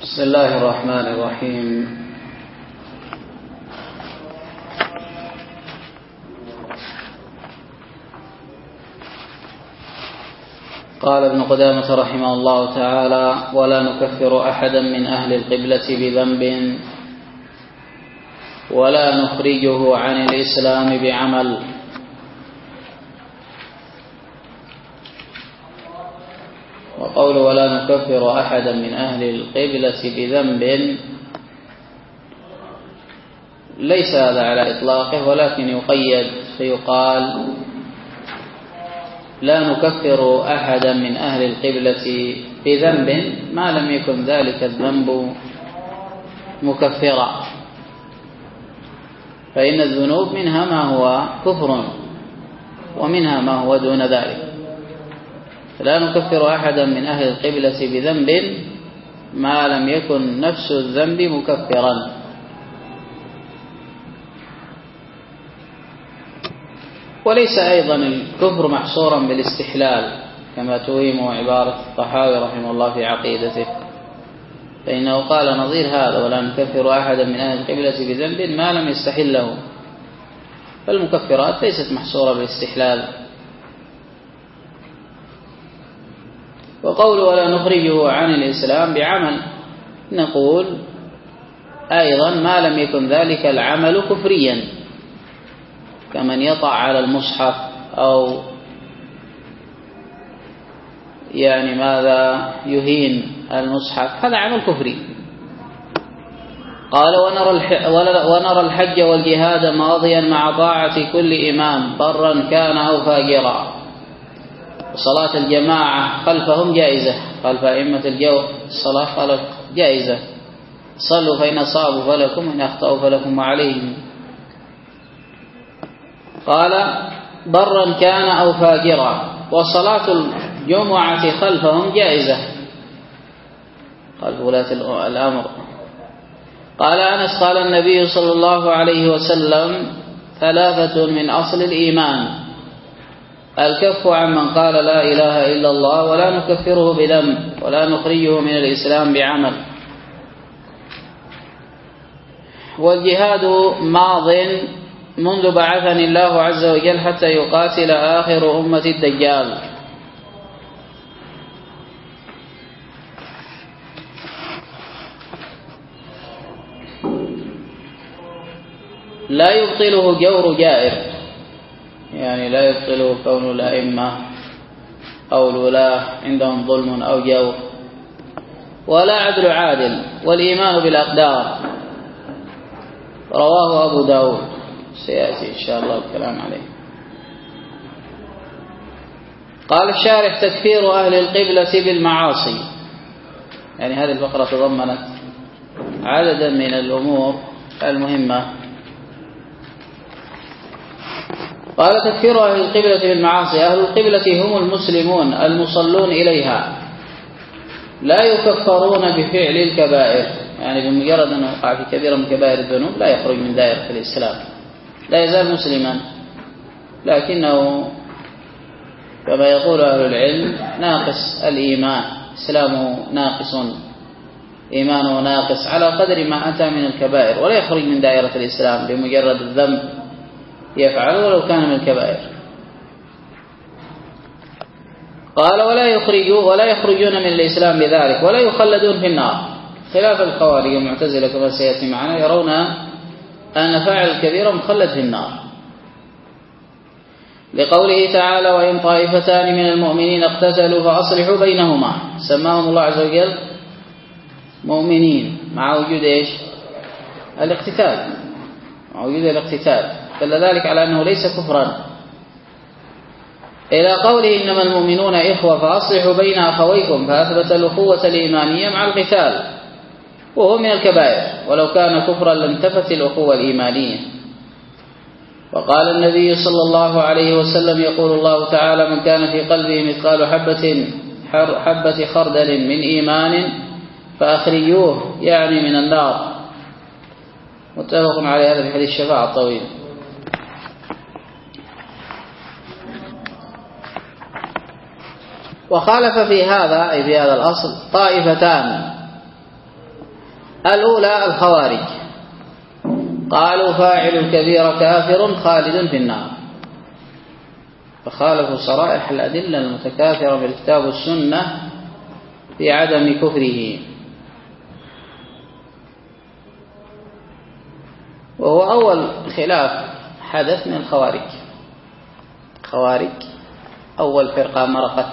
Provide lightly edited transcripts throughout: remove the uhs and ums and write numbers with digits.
بسم الله الرحمن الرحيم. قال ابن قدامة رحمه الله تعالى: ولا نكفر أحدا من أهل القبلة بذنب ولا نخرجه عن الإسلام بعمل. وقول ولا نكفر أحدا من أهل القبلة بذنب ليس هذا على إطلاقه، ولكن يقيد فيقال لا نكفر أحدا من أهل القبلة بذنب ما لم يكن ذلك الذنب مكفرا، فإن الذنوب منها ما هو كفر ومنها ما هو دون ذلك. لا نكفر أحدا من أهل القبلة بذنب ما لم يكن نفس الذنب مكفرا. وليس أيضا الكفر محصورا بالاستحلال كما توهم عبارة الطحاوي رحمه الله في عقيدته، فإنه قال نظير هذا: ولا نكفر أحدا من أهل القبلة بذنب ما لم يستحله. فالمكفرات ليست محصورة بالاستحلال. وقول ولا نخرجه عن الإسلام بعمل، نقول أيضا ما لم يكن ذلك العمل كفريا، كمن يطع على المصحف أو ماذا يهين المصحف، هذا عمل كفري. قال ونرى الحج والجهاد ماضيا مع طاعة كل إمام برا كان أو فاجرا. وصلاة الجماعة خلفهم جائزة، خلف أئمة الجور الصلاة جائزة. صلوا فإن أصابوا فلكم وإن أخطأوا فلكم وعليهم. قال برا كان أو فاجرا. وصلاة الجمعة خلفهم جائزة، خلف ولاة الأمر. قال أنس قال النبي صلى الله عليه وسلم: ثلاثة من أصل الإيمان: الكف عمن قال لا إله إلا الله ولا نكفره بذنب ولا نخرجه من الإسلام بعمل. والجهاد ماض منذ بعثني الله عز وجل حتى يقاتل آخر أمة الدجال. لا يبطله جور جائر، لا يبطله كون الأئمة أو الولاة عندهم ظلم أو جور، ولا عدل عادل. والإيمان بالأقدار رواه أبو داود، سيأتي إن شاء الله الكلام عليه. قال الشارح: تكفير أهل القبلة بالمعاصي. هذه الفقرة تضمنت عددا من الأمور المهمة. قال: تكفير أهل القبلة بالمعاصي. أهل القبلة هم المسلمون المصلون إليها، لا يكفرون بفعل الكبائر، بمجرد أنه وقع في كبيرة من كبائر الذنوب لا يخرج من دائرة الإسلام، لا يزال مسلما، لكنه كما يقول أهل العلم ناقص الإيمان، إسلامه ناقص، إيمانه ناقص على قدر ما أتى من الكبائر، ولا يخرج من دائرة الإسلام بمجرد الذنب يفعله ولو كان من الكبائر. قال: ولا يخرجون من الإسلام بذلك ولا يخلدون في النار، خلاف الخوارج والمعتزلة كما سيأتي معنا، يرون أن فاعل الكبيرة مخلد في النار، لقوله تعالى: وإن طائفتان من المؤمنين اقتتلوا فأصلحوا بينهما. سماهم الله عز وجل مؤمنين مع وجود الاقتتال، مع وجود الاقتتال، دل ذلك على أنه ليس كفرا. إلى قوله: إنما المؤمنون إخوة فأصلحوا بين أخويكم، فأثبت الأخوة الإيمانية مع القتال، وهو من الكبائر، ولو كان كفرا لانتفت الأخوة الإيمانية. وقال النبي صلى الله عليه وسلم: يقول الله تعالى: من كان في قلبه مثقال حبة خردل من إيمان فأخرجوه، من النار. متفق على هذا الحديث الشفاعة الطويل. وخالف في هذا، أي في هذا الأصل، طائفتان الأولى الخوارج قالوا فاعل الكبيرة كافر خالد في النار، فخالفوا صرائح الأدلة المتكاثرة في الكتاب والسنة في عدم كفره. وهو أول خلاف حدث من الخوارج. خوارج أول فرقة مرقت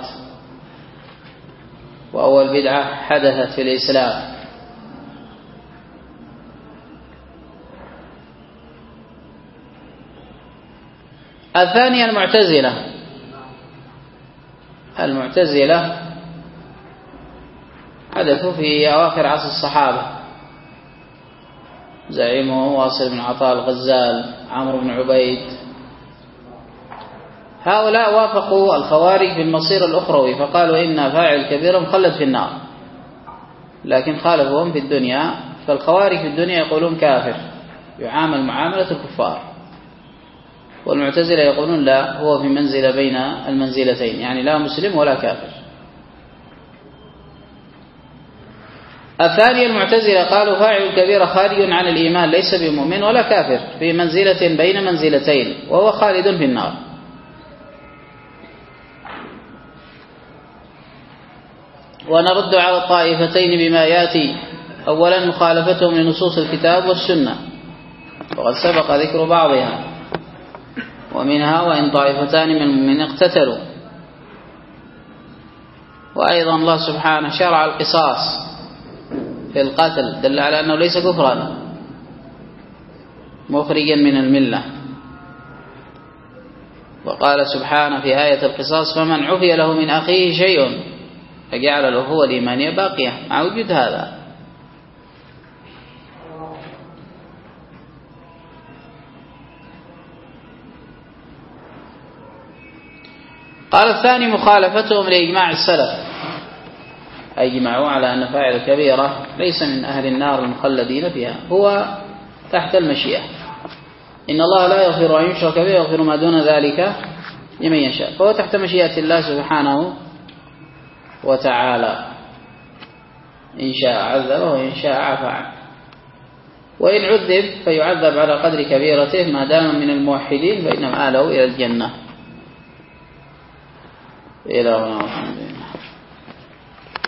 وأول بدعة حدثت في الإسلام. الثانية المعتزلة حدثوا في أواخر عصر الصحابة، زعيمه واصل بن عطاء الغزال، عمرو بن عبيد. هؤلاء وافقوا الخوارج في المصير الأخروي، فقالوا إن فاعل كبير مخلد في النار، لكن خالفوهم في الدنيا. فالخوارج في الدنيا يقولون كافر يعامل معاملة الكفار، والمعتزلة يقولون لا، هو في منزلة بين المنزلتين، يعني لا مسلم ولا كافر. الثانية المعتزلة قالوا فاعل الكبيرة خارج عن الإيمان، ليس بمؤمن ولا كافر، في منزلة بين منزلتين وهو خالد في النار. ونرد على الطائفتين بما ياتي. أولا مخالفتهم لنصوص الكتاب والسنة، وقد سبق ذكر بعضها، ومنها وإن طائفتان من المؤمنين اقتتلوا. وأيضا الله سبحانه شرع القصاص في القتل، دل على أنه ليس كفرا مخرجا من الملة. وقال سبحانه في آية القصاص فمن عفي له من أخيه شيء فجعل الأخوة الإيمانية باقية مع وجود هذا. قال الثاني مخالفتهم لإجماع السلف، أجمعوا على أن فاعل الكبيرة ليس من أهل النار المخلدين فيها، هو تحت المشيئة. إن الله لا يغفر أن يشرك به ويغفر ما دون ذلك لمن يشاء، فهو تحت مشيئة الله سبحانه وتعالى، إن شاء عذبه وإن شاء عفى عنه. وإن عذب فيعذب على قدر كبيرته، ما دام من الموحدين فإن مآله إلى الجنة. إلى هنا.